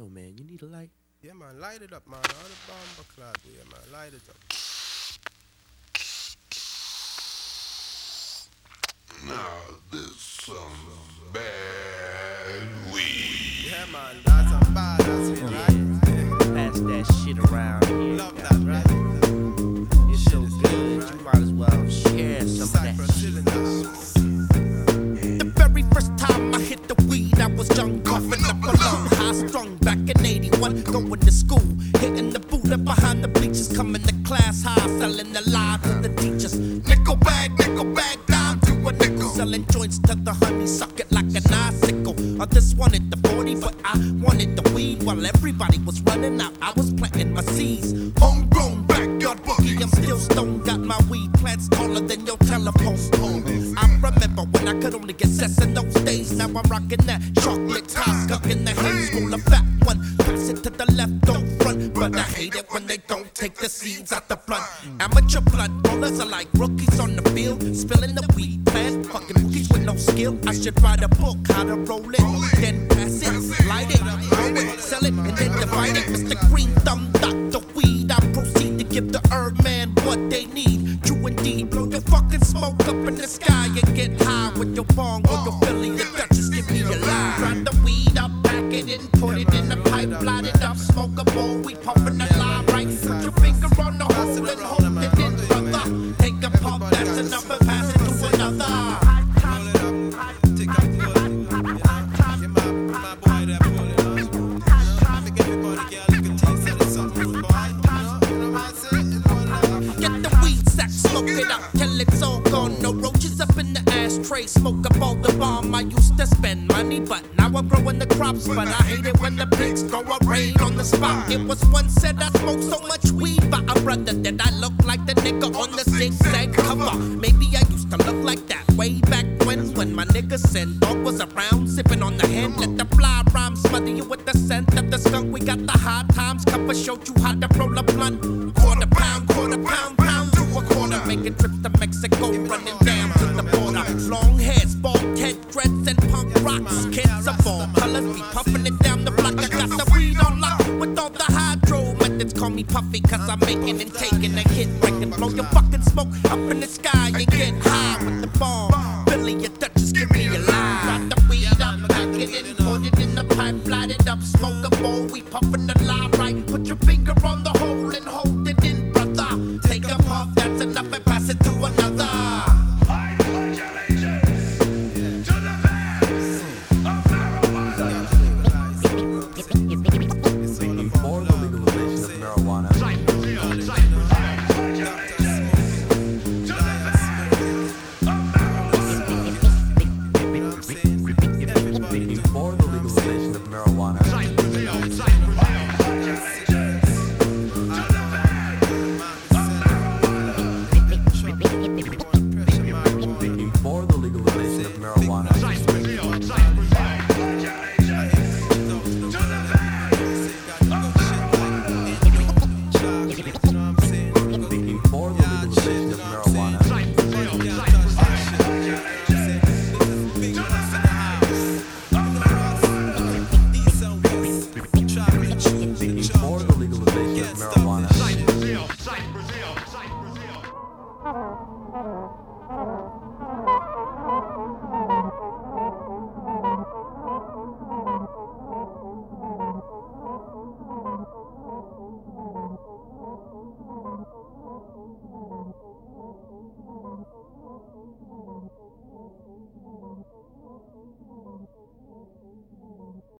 Yo, man, you need a light? Yeah, man, light it up, man. All the bomber clad, yeah, man, light it up. Now this some bad weed. Yeah, man, that's some bad ass shit, right? Pass that shit around here. Love that, right? It's so good, you might as well share some of that Cypress shit. cylinders. The very first time I hit the weed, I was young, coughing up a lung, high strung back in '81, going to school, hitting the Buddha behind the bleachers, coming to class high, selling the lie to the teachers. Nickel bag, down to a nickel, selling joints to the honey, suck it like an icicle. I just wanted the 40, but I wanted the weed. While everybody was running out, I was planting my seeds. Homegrown backyard boogie, I'm still stoned, got my weed plants taller than your telephone pole. I remember when I could only get cess in those days. Now I'm rocking that chocolate top, stuck in the hand, school a fat one. Pass it to the left, don't front. But I hate it when they don't take the seeds out the blunt. Amateur blood rollers are like rookies on the field, spilling the weed plant, fucking rookies with no skill. I should write a book, how to roll it, then pass it, light it, roll it, sell it, and then divide it. Mr. Green Thumb, Dr. Weed, I proceed to give the herb man what they need. True indeed, blow your fucking smoke up in the sky and get high with your bong or your Philly, your Duchess, give me a line. Grind the weed up, pack it in, put it in the pipe, light it up, smoke a bowl, we puffin' the line right. Put your finger on the hole and hold it in, brother. Take a puff, that's enough, and pass it to another. Roll it up, take a pull. Yeah, my boy that pull it up. Make everybody get a look at things, say something good, boy. You know what I'm saying? Roll it up. Get the weed sack, smoke it up till it's all gone. No roaches up in the ashtray, smoke up all the bomb. I used to spend money, but now I'm growing the crops. But I hate it when the pigs throw a raid on the spot. It was once said I smoked so much weed by a brother that I look like the nigga on the zigzag cover. Maybe I used to look like that way back when my nigga Sen Dog was around, sipping on the hand. Let the fly rhyme smother you with the scent of the skunk. We got the hard times cover, showed you how to roll a blunt. Quarter pound, pound to a quarter. Making trips to Mexico, running down to the border. Long hairs, bald head, dreads, and punk rocks. Kids of all colors be puffing it down the block. I got the weed on lock with all the hydro methods. Call me Puffy, cause I'm making and taking a hit. Breaking, blow your fucking smoke up in the sky and get high with the bomb. Billy, your Duchess, give me a line. Got the weed up, pack it in, put it in the pipe, light it up, smoke a bowl, we puffin' the line.